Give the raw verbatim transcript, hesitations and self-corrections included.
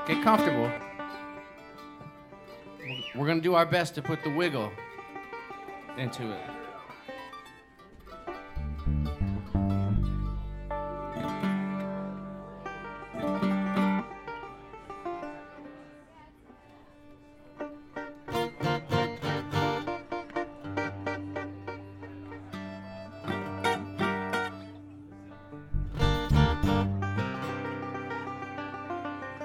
Get comfortable. We're going to do our best to put the wiggle into it.